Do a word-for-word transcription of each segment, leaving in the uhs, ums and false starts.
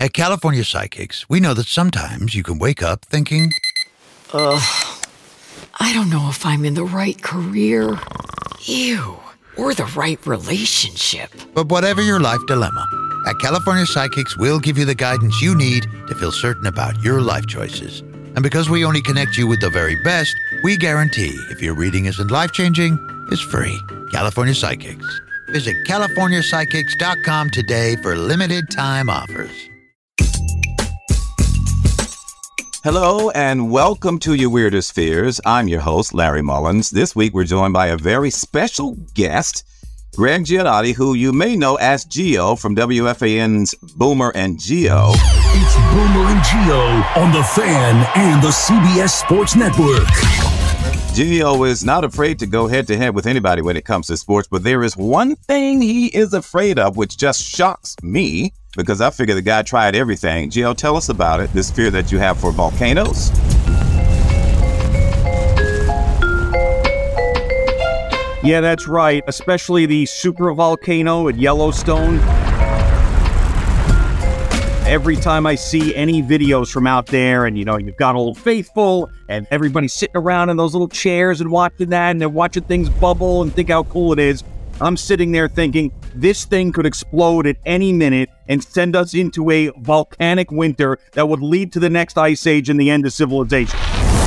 At California Psychics, we know that sometimes you can wake up thinking, Ugh, I don't know if I'm in the right career. Ew. Or the right relationship. But whatever your life dilemma, at California Psychics, we'll give you the guidance you need to feel certain about your life choices. And because we only connect you with the very best, we guarantee if your reading isn't life-changing, it's free. California Psychics. Visit california psychics dot com today for limited time offers. Hello and welcome to Your Weirdest Fears. I'm your host, Larry Mullins. This week we're joined by a very special guest, Greg Giannotti, who you may know as Geo from W F A N's Boomer and Geo. It's Boomer and Geo on The Fan and the C B S Sports Network. Geo is not afraid to go head-to-head with anybody when it comes to sports, but there is one thing he is afraid of, which just shocks me, because I figure the guy tried everything. Geo, tell us about it, this fear that you have for volcanoes. Yeah, that's right, especially the supervolcano at Yellowstone. Every time I see any videos from out there, and you know, you've got Old Faithful, and everybody's sitting around in those little chairs and watching that, and they're watching things bubble and think how cool it is. I'm sitting there thinking, this thing could explode at any minute and send us into a volcanic winter that would lead to the next ice age and the end of civilization.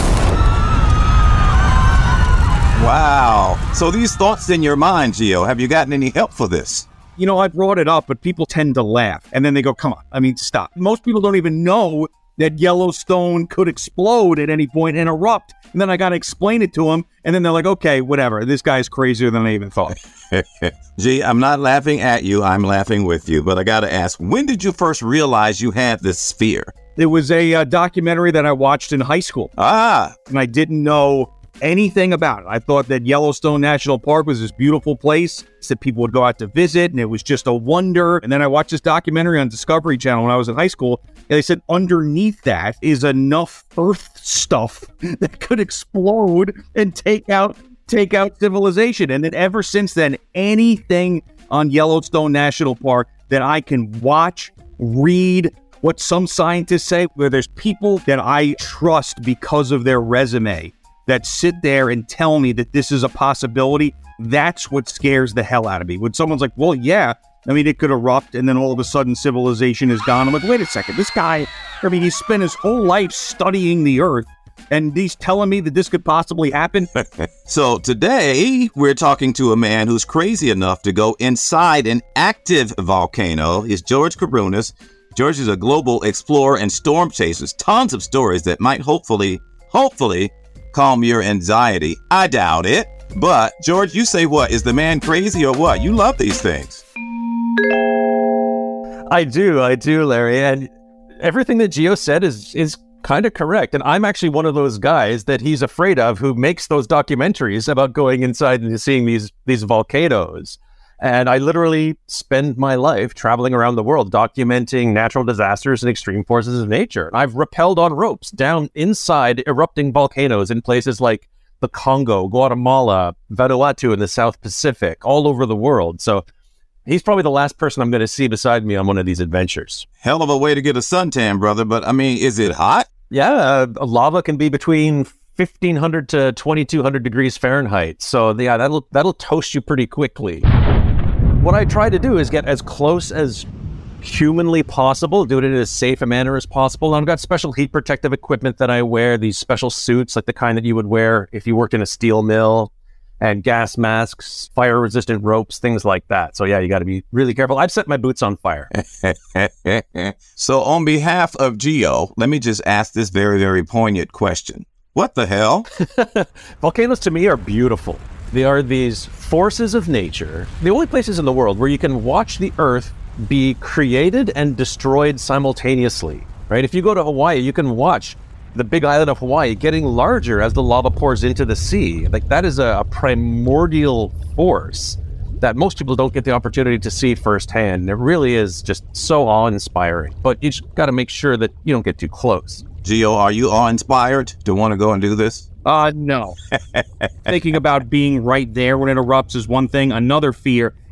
Wow. So these thoughts in your mind, Geo, have you gotten any help for this? You know, I brought it up, but people tend to laugh. And then they go, come on, I mean, stop. Most people don't even know that Yellowstone could explode at any point and erupt. And then I got to explain it to them. And then they're like, okay, whatever. This guy's crazier than I even thought. Gee, I'm not laughing at you. I'm laughing with you. But I got to ask, when did you first realize you had this fear? There was a uh, documentary that I watched in high school. Ah. And I didn't know anything about it. I thought that Yellowstone National Park was this beautiful place that people would go out to visit, and it was just a wonder. And then I watched this documentary on Discovery Channel when I was in high school, and they said underneath that is enough Earth stuff that could explode and take out take out civilization. And then ever since then, anything on Yellowstone National Park that I can watch, read, what some scientists say, where there's people that I trust because of their resume that sit there and tell me that this is a possibility, that's what scares the hell out of me. When someone's like, well, yeah, I mean, it could erupt and then all of a sudden civilization is gone. I'm like, wait a second, this guy, I mean, he spent his whole life studying the Earth and he's telling me that this could possibly happen? So today we're talking to a man who's crazy enough to go inside an active volcano. He's George Karunas. George is a global explorer and storm chaser. Tons of stories that might hopefully, hopefully, calm your anxiety. I doubt it. But, George, you say what? Is the man crazy or what? You love these things. I do. I do, Larry. And everything that Geo said is is kind of correct. And I'm actually one of those guys that he's afraid of who makes those documentaries about going inside and seeing these, these volcanoes. And I literally spend my life traveling around the world documenting natural disasters and extreme forces of nature. I've rappelled on ropes down inside erupting volcanoes in places like the Congo, Guatemala, Vanuatu in the South Pacific, all over the world. So he's probably the last person I'm going to see beside me on one of these adventures. Hell of a way to get a suntan, brother. But I mean, is it hot? Yeah, uh, lava can be between fifteen hundred to twenty-two hundred degrees Fahrenheit. So yeah, that'll that'll toast you pretty quickly. What I try to do is get as close as humanly possible, do it in as safe a manner as possible. And I've got special heat protective equipment that I wear, these special suits like the kind that you would wear if you worked in a steel mill, and gas masks, fire-resistant ropes, things like that. So yeah, you got to be really careful. I've set my boots on fire. So on behalf of Geo, let me just ask this very, very poignant question. What the hell? Volcanoes to me are beautiful. They are these forces of nature, the only places in the world where you can watch the Earth be created and destroyed simultaneously, right? If you go to Hawaii, you can watch the big island of Hawaii getting larger as the lava pours into the sea. Like, that is a, a primordial force that most people don't get the opportunity to see firsthand. And it really is just so awe-inspiring. But you just got to make sure that you don't get too close. Geo, are you awe-inspired to want to go and do this? Uh, no. Thinking about being right there when it erupts is one thing. Another fear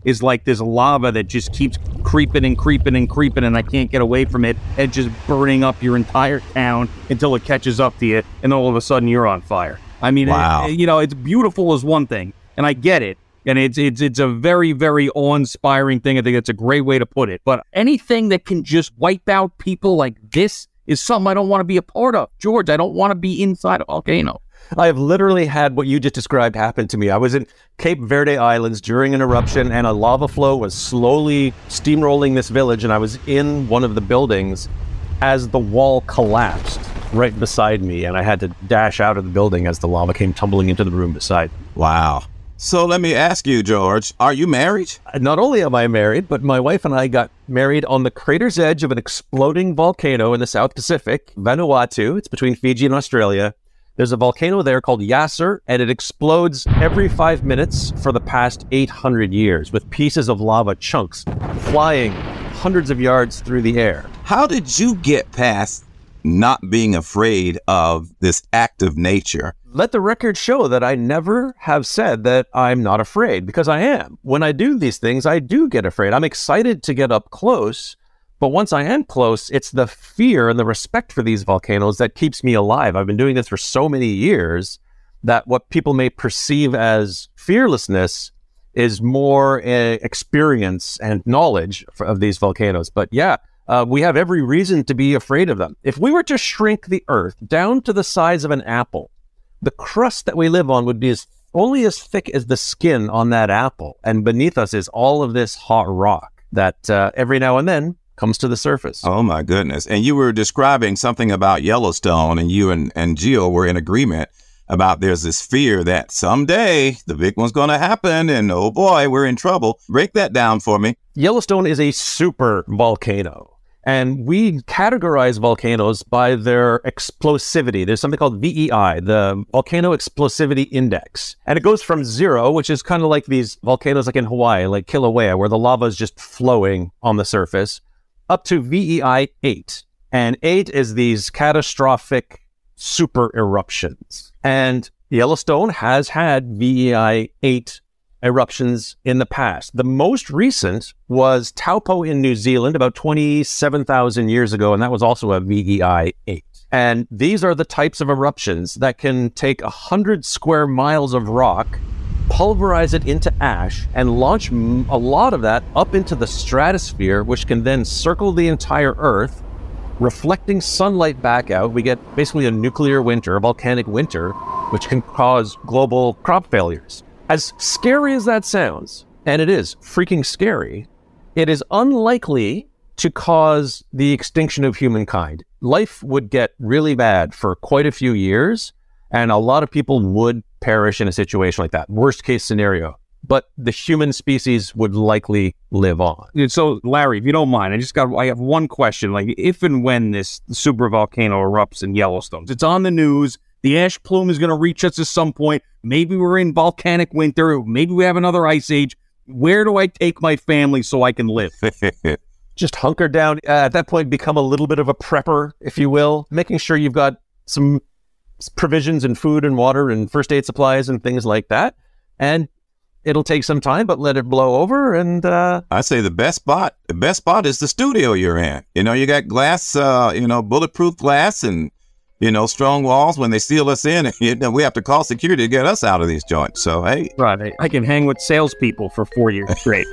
is like this lava that just keeps creeping and creeping and creeping, and I can't get away from it, and just burning up your entire town until it catches up to you, and all of a sudden you're on fire. I mean, wow. it, you know, it's beautiful as one thing, and I get it, and it's it's it's a very, very awe-inspiring thing. I think that's a great way to put it. But anything that can just wipe out people like this is something I don't want to be a part of. George, I don't want to be inside a volcano. I have literally had what you just described happen to me. I was in Cape Verde Islands during an eruption, and a lava flow was slowly steamrolling this village, and I was in one of the buildings as the wall collapsed right beside me, and I had to dash out of the building as the lava came tumbling into the room beside me. Wow. So let me ask you, George, are you married? Not only am I married, but my wife and I got married on the crater's edge of an exploding volcano in the South Pacific, Vanuatu. It's between Fiji and Australia. There's a volcano there called Yasser, and it explodes every five minutes for the past eight hundred years, with pieces of lava chunks flying hundreds of yards through the air. How did you get past not being afraid of this act of nature? Let the record show that I never have said that I'm not afraid, because I am. When I do these things, I do get afraid. I'm excited to get up close, but once I am close, it's the fear and the respect for these volcanoes that keeps me alive. I've been doing this for so many years that what people may perceive as fearlessness is more uh, experience and knowledge for, of these volcanoes. But yeah, uh, we have every reason to be afraid of them. If we were to shrink the Earth down to the size of an apple, the crust that we live on would be as only as thick as the skin on that apple. And beneath us is all of this hot rock that uh, every now and then comes to the surface. Oh, my goodness. And you were describing something about Yellowstone, and you and, and Gio were in agreement about there's this fear that someday the big one's going to happen, and oh boy, we're in trouble. Break that down for me. Yellowstone is a super volcano, and we categorize volcanoes by their explosivity. There's something called V E I, the Volcano Explosivity Index. And it goes from zero, which is kind of like these volcanoes like in Hawaii, like Kilauea, where the lava is just flowing on the surface, up to V E I eight. And eight is these catastrophic super eruptions. And Yellowstone has had V E I eight eruptions in the past. The most recent was Taupo in New Zealand about twenty-seven thousand years ago, and that was also a V E I eight. And these are the types of eruptions that can take one hundred square miles of rock, pulverize it into ash, and launch m- a lot of that up into the stratosphere, which can then circle the entire Earth, reflecting sunlight back out. We get basically a nuclear winter, a volcanic winter, which can cause global crop failures. As scary as that sounds, and it is freaking scary, it is unlikely to cause the extinction of humankind. Life would get really bad for quite a few years, and a lot of people would perish in a situation like that. Worst case scenario. But the human species would likely live on. So, Larry, if you don't mind, I just got, I have one question. Like, if and when this super volcano erupts in Yellowstone, it's on the news, the ash plume is going to reach us at some point. Maybe we're in volcanic winter. Maybe we have another ice age. Where do I take my family so I can live? Just hunker down. Uh, at that point, become a little bit of a prepper, if you will, making sure you've got some provisions and food and water and first aid supplies and things like that. And it'll take some time, but let it blow over. And uh, I say the best spot, the best spot is the studio you're in. You know, you got glass, uh, you know, bulletproof glass and, you know, strong walls. When they seal us in, you know, we have to call security to get us out of these joints. So, hey. Right. I can hang with salespeople for four years straight.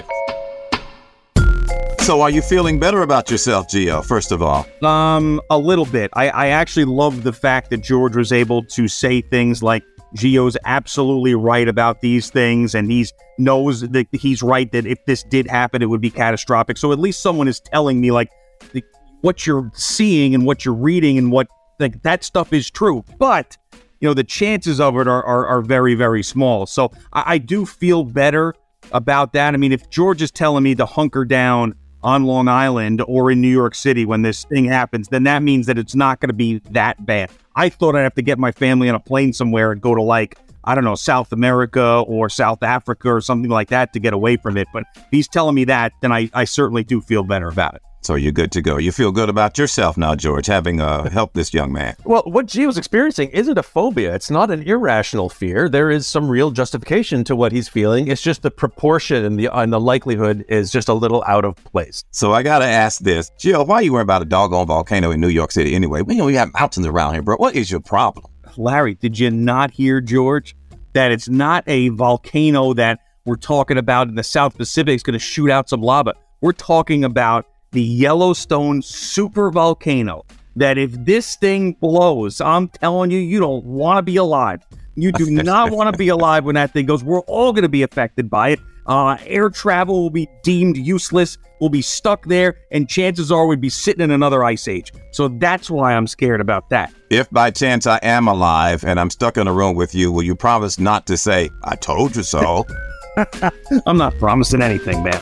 So are you feeling better about yourself, Gio, first of all? Um, a little bit. I, I actually love the fact that George was able to say things like, Gio's absolutely right about these things, and he's knows that he's right that if this did happen, it would be catastrophic. So at least someone is telling me, like, the, what you're seeing and what you're reading and what, like, that stuff is true. But, you know, the chances of it are are, are very, very small. So I, I do feel better about that. I mean, if George is telling me to hunker down on Long Island or in New York City when this thing happens, then that means that it's not going to be that bad. I thought I'd have to get my family on a plane somewhere and go to, like, I don't know, South America or South Africa or something like that to get away from it. But if he's telling me that, then I, I certainly do feel better about it. So you're good to go. You feel good about yourself now, George, having uh, helped this young man. Well, what Gio's experiencing isn't a phobia. It's not an irrational fear. There is some real justification to what he's feeling. It's just the proportion and the and the likelihood is just a little out of place. So I got to ask this. Gio, why are you worrying about a doggone volcano in New York City anyway? We know we have mountains around here, bro. What is your problem? Larry, did you not hear, George, that it's not a volcano that we're talking about in the South Pacific is going to shoot out some lava? We're talking about the Yellowstone super volcano, that if this thing blows, I'm telling you, you don't want to be alive. You do not want to be alive when that thing goes. We're all going to be affected by it. Uh, air travel will be deemed useless. We'll be stuck there, and chances are we'd be sitting in another ice age. So that's why I'm scared about that. If by chance I am alive and I'm stuck in a room with you, will you promise not to say, I told you so? I'm not promising anything, man.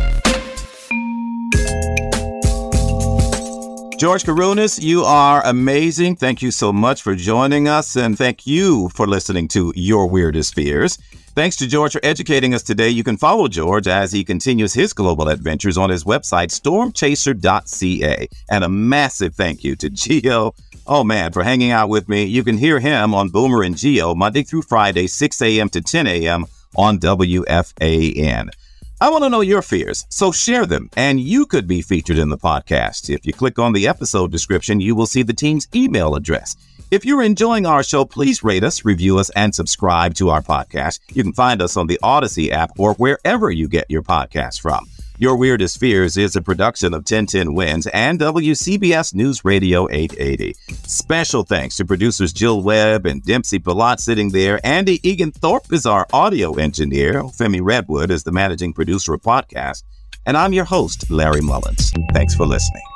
George Kourounis, you are amazing. Thank you so much for joining us, and thank you for listening to Your Weirdest Fears. Thanks to George for educating us today. You can follow George as he continues his global adventures on his website, storm chaser dot c a. And a massive thank you to Gio, oh man, for hanging out with me. You can hear him on Boomer and Gio Monday through Friday, six a.m. to ten a.m. on W F A N. I want to know your fears, so share them, and you could be featured in the podcast. If you click on the episode description, you will see the team's email address. If you're enjoying our show, please rate us, review us, and subscribe to our podcast. You can find us on the Odyssey app or wherever you get your podcasts from. Your Weirdest Fears is a production of ten ten Wins and W C B S News Radio eight eighty. Special thanks to producers Jill Webb and Dempsey Palat sitting there. Andy Egan Thorpe is our audio engineer. Femi Redwood is the managing producer of podcasts. And I'm your host, Larry Mullins. Thanks for listening.